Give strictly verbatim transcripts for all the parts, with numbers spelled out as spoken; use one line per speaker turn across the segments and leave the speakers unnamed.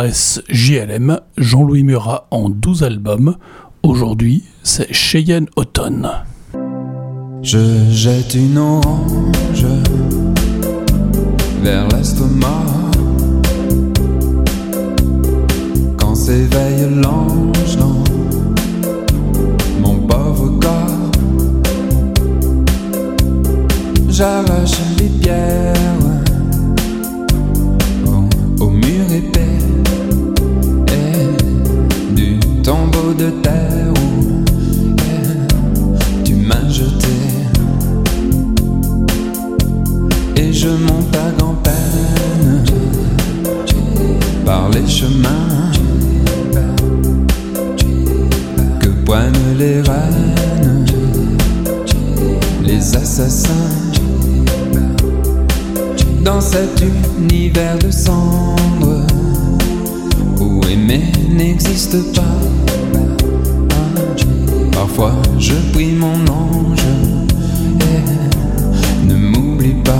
palmarès J L M, Jean-Louis Murat en douze albums. Aujourd'hui, c'est Cheyenne Automne.
Je jette une orange vers l'estomac quand s'éveille l'ange dans mon pauvre corps. J'arrache les pierres au, au mur épais et du tombeau de terre où eh, tu m'as jeté. Et je monte à grand-peine par les chemins que poignent les reines, les assassins. Dans cet univers de cendres où aimer n'existe pas, parfois je prie mon ange et ne m'oublie pas.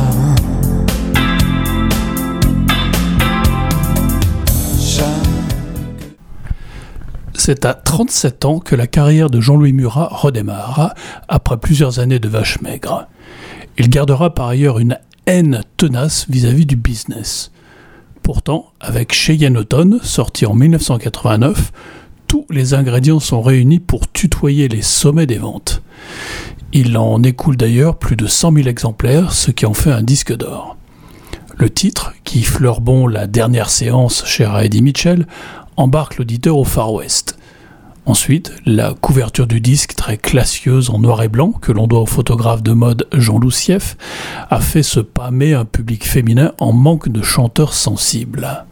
C'est à trente-sept ans que la carrière de Jean-Louis Murat redémarre, après plusieurs années de vache maigre. Il gardera par ailleurs une haine tenace vis-à-vis du business. Pourtant, avec Cheyenne Automne, sorti en dix-neuf cent quatre-vingt-neuf, tous les ingrédients sont réunis pour tutoyer les sommets des ventes. Il en écoule d'ailleurs plus de cent mille exemplaires, ce qui en fait un disque d'or. Le titre, qui fleure bon la dernière séance chère à Eddie Mitchell, embarque l'auditeur au Far West. Ensuite, la couverture du disque très classieuse en noir et blanc, que l'on doit au photographe de mode Jean Loussieff, a fait se pâmer un public féminin en manque de chanteurs sensibles.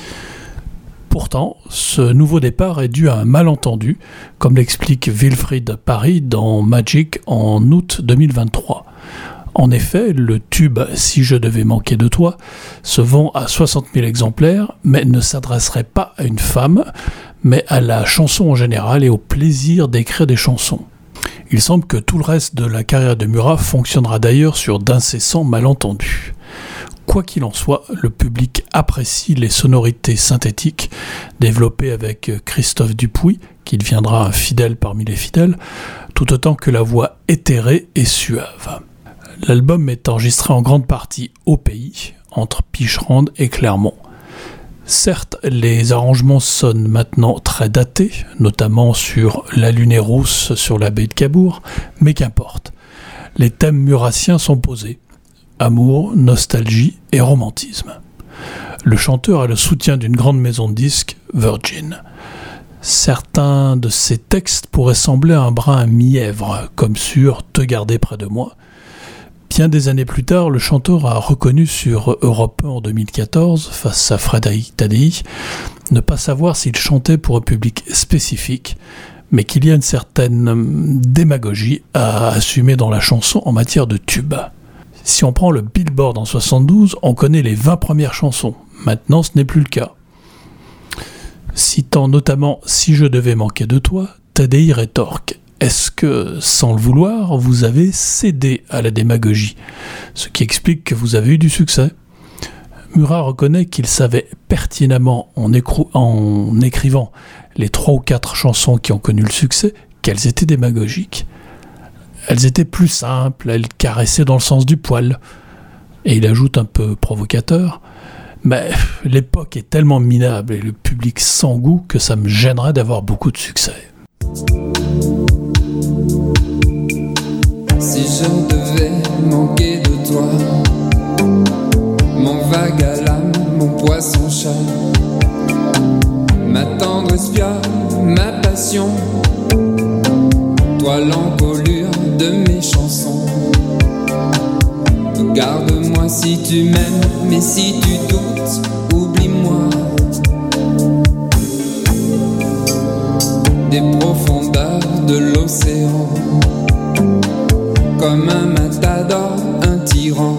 Pourtant, ce nouveau départ est dû à un malentendu, comme l'explique Wilfried Parry dans Magic en août deux mille vingt-trois. En effet, le tube « Si je devais manquer de toi » se vend à soixante mille exemplaires, mais ne s'adresserait pas à une femme, mais à la chanson en général et au plaisir d'écrire des chansons. Il semble que tout le reste de la carrière de Murat fonctionnera d'ailleurs sur d'incessants malentendus. Quoi qu'il en soit, le public apprécie les sonorités synthétiques développées avec Christophe Dupuis, qui deviendra un fidèle parmi les fidèles, tout autant que la voix éthérée et suave. L'album est enregistré en grande partie au pays, entre Picherande et Clermont. Certes, les arrangements sonnent maintenant très datés, notamment sur La Lune est rousse sur la baie de Cabourg, mais qu'importe. Les thèmes muratiens sont posés. Amour, nostalgie et romantisme. Le chanteur a le soutien d'une grande maison de disques, Virgin. Certains de ses textes pourraient sembler un brin mièvre, comme sur « Te garder près de moi ». Bien des années plus tard, le chanteur a reconnu sur Europe un en deux mille quatorze, face à Frédéric Tadei, ne pas savoir s'il chantait pour un public spécifique, mais qu'il y a une certaine démagogie à assumer dans la chanson en matière de tube. Si on prend le Billboard en soixante-douze, on connaît les vingt premières chansons. Maintenant, ce n'est plus le cas. Citant notamment « Si je devais manquer de toi », Tadei rétorque « Est-ce que, sans le vouloir, vous avez cédé à la démagogie ?» Ce qui explique que vous avez eu du succès. Murat reconnaît qu'il savait pertinemment, en, écrou- en écrivant les trois ou quatre chansons qui ont connu le succès, qu'elles étaient démagogiques. Elles étaient plus simples, elles caressaient dans le sens du poil. Et il ajoute un peu provocateur, mais l'époque est tellement minable et le public sans goût que ça me gênerait d'avoir beaucoup de succès.
Si je devais manquer de toi, mon vague à l'âme, mon poisson-chat, ma tendre espion, ma passion, toi l'encolure de mes chansons. Garde-moi si tu m'aimes, mais si tu doutes, oublie-moi. Des profondeurs de l'océan, comme un matador, un tyran,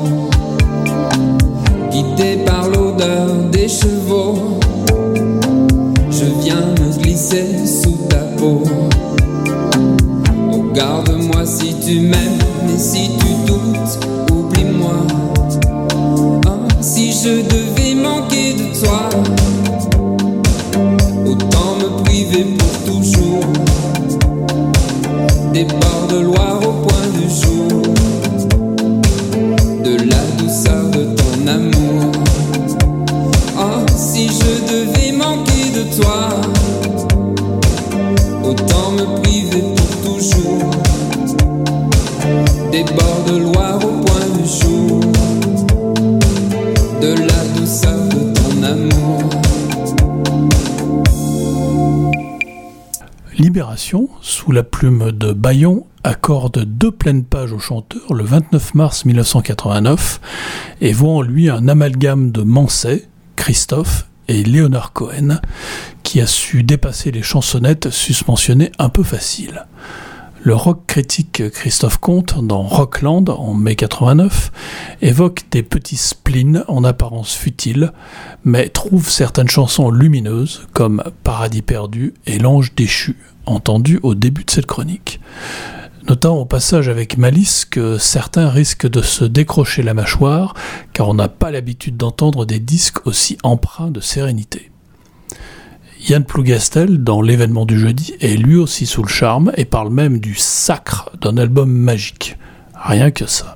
guidé par l'odeur des chevaux, je viens me glisser sous ta peau. Oh, garde-moi si tu m'aimes, mais si tu doutes, oublie-moi. Oh, si je devais manquer de toi, bord de Loire au point du jour, de la douceur de ton amour.
Libération, sous la plume de Bayon, accorde deux pleines pages au chanteur le vingt-neuf mars mille neuf cent quatre-vingt-neuf et voit en lui un amalgame de Manset, Christophe et Léonard Cohen, qui a su dépasser les chansonnettes suspensionnées un peu faciles. Le rock critique Christophe Comte, dans Rockland, en mai quatre-vingt-neuf, évoque des petits spleens en apparence futiles, mais trouve certaines chansons lumineuses, comme Paradis perdu et L'ange déchu, entendues au début de cette chronique. Notant au passage avec malice que certains risquent de se décrocher la mâchoire, car on n'a pas l'habitude d'entendre des disques aussi empreints de sérénité. Yann Plougastel, dans L'événement du jeudi, est lui aussi sous le charme et parle même du sacre d'un album magique. Rien que ça.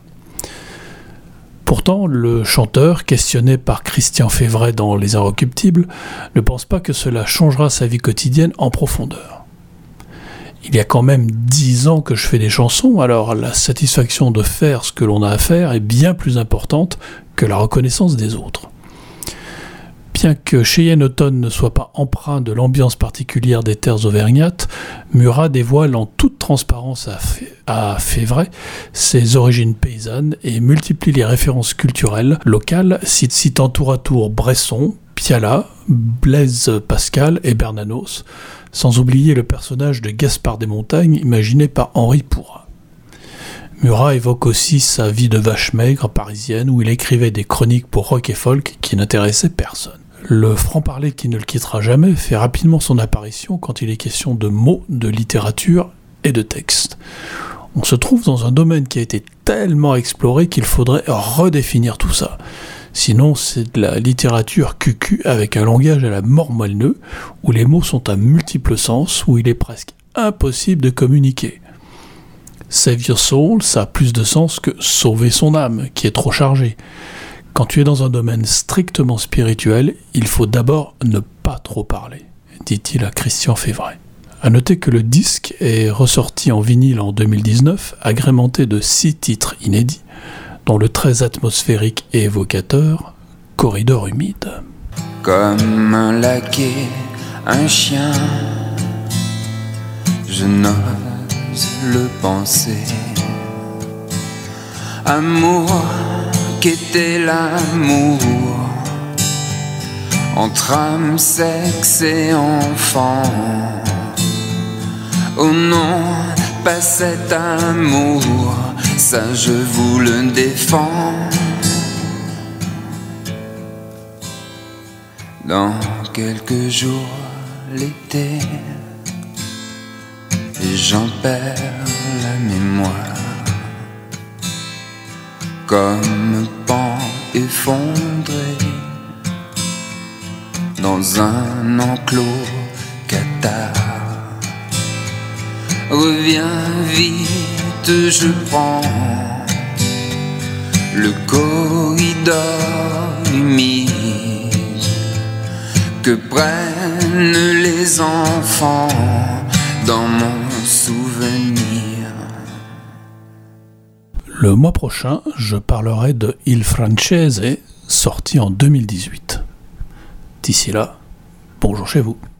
Pourtant, le chanteur, questionné par Christian Févret dans Les Inrecuptibles, ne pense pas que cela changera sa vie quotidienne en profondeur. Il y a quand même dix ans que je fais des chansons, alors la satisfaction de faire ce que l'on a à faire est bien plus importante que la reconnaissance des autres. Bien que Cheyenne Automne ne soit pas empreint de l'ambiance particulière des terres auvergnates, Murat dévoile en toute transparence à, F- à Févret ses origines paysannes et multiplie les références culturelles locales, citant tour à tour Bresson, Piala, Blaise Pascal et Bernanos, sans oublier le personnage de Gaspard des Montagnes imaginé par Henri Pourrat. Murat évoque aussi sa vie de vache maigre parisienne où il écrivait des chroniques pour rock et folk qui n'intéressaient personne. Le franc-parler qui ne le quittera jamais fait rapidement son apparition quand il est question de mots, de littérature et de texte. On se trouve dans un domaine qui a été tellement exploré qu'il faudrait redéfinir tout ça. Sinon, c'est de la littérature cucu avec un langage à la mort moelleux, où les mots sont à multiples sens, où il est presque impossible de communiquer. Save your soul, ça a plus de sens que sauver son âme, qui est trop chargé. Quand tu es dans un domaine strictement spirituel, il faut d'abord ne pas trop parler, dit-il à Christian Févret. A noter que le disque est ressorti en vinyle en deux mille dix-neuf, agrémenté de six titres inédits, dont le très atmosphérique et évocateur Corridor humide.
Comme un laquais, un chien, je n'ose le penser. Amour, qu'était l'amour entre âme, sexe et enfant? Oh non, pas cet amour, ça je vous le défends. Dans quelques jours, l'été, et j'en perds la mémoire. Comme pan effondré dans un enclos cathare. Reviens vite, je prends le corridor humide que prennent les enfants dans mon souvenir.
Le mois prochain, je parlerai de Il Francese, sorti en deux mille dix-huit. D'ici là, bonjour chez vous.